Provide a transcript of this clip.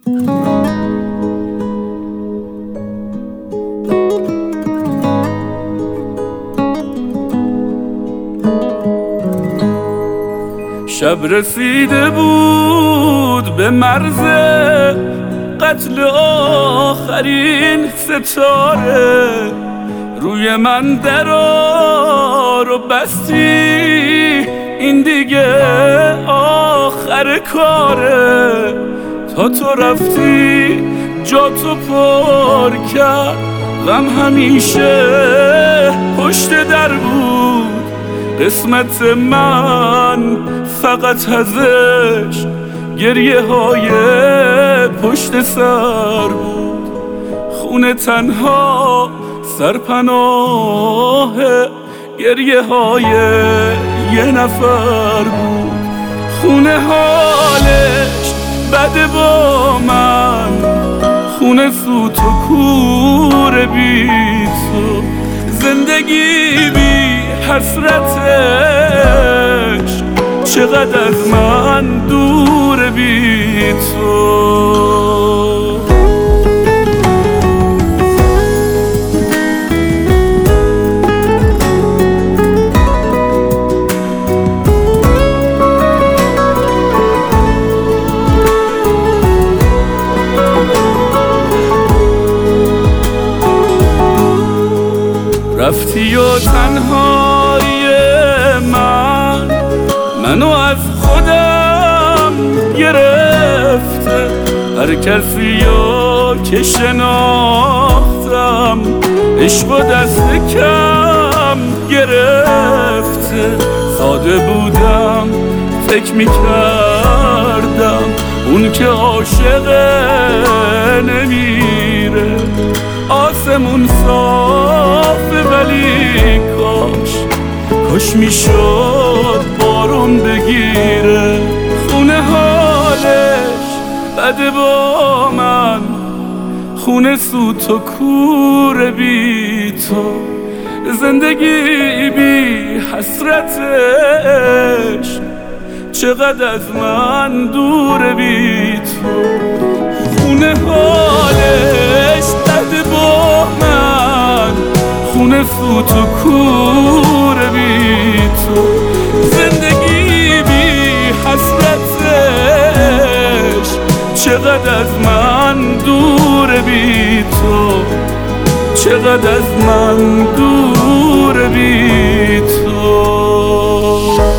شب رسیده بود به مرز قتل آخرین ستاره، روی من درار و بستی، این دیگه آخر کاره. تا تو رفتی جا تو پر کرد، غم همیشه پشت در بود. قسمت من فقط ازش گریه های پشت سر بود. خونه تنها سرپناه گریه های یه نفر بود. خونه حالش بده با من، خونه سوت و کور بی تو، زندگی بی حسرتش چقدر از من دور بی تو. رفتی و تنهایی منو از خودم گرفته، هر کسی که شناختم عشق و دست کم گرفته. ساده بودم فکر میکردم اون که عاشقه نمیره. آسمون صافه ولی کاش میشد بارون بگیره. خونه حالش بده با من، خونه سوت و کور بی تو، زندگی بی حسرتش چقدر از من دور بی تو. خونه حالش بده با من، خونه سوت و کور بی تو، زندگی بی حسرتش چقدر از من دور بی تو، چقدر از من دور بی تو.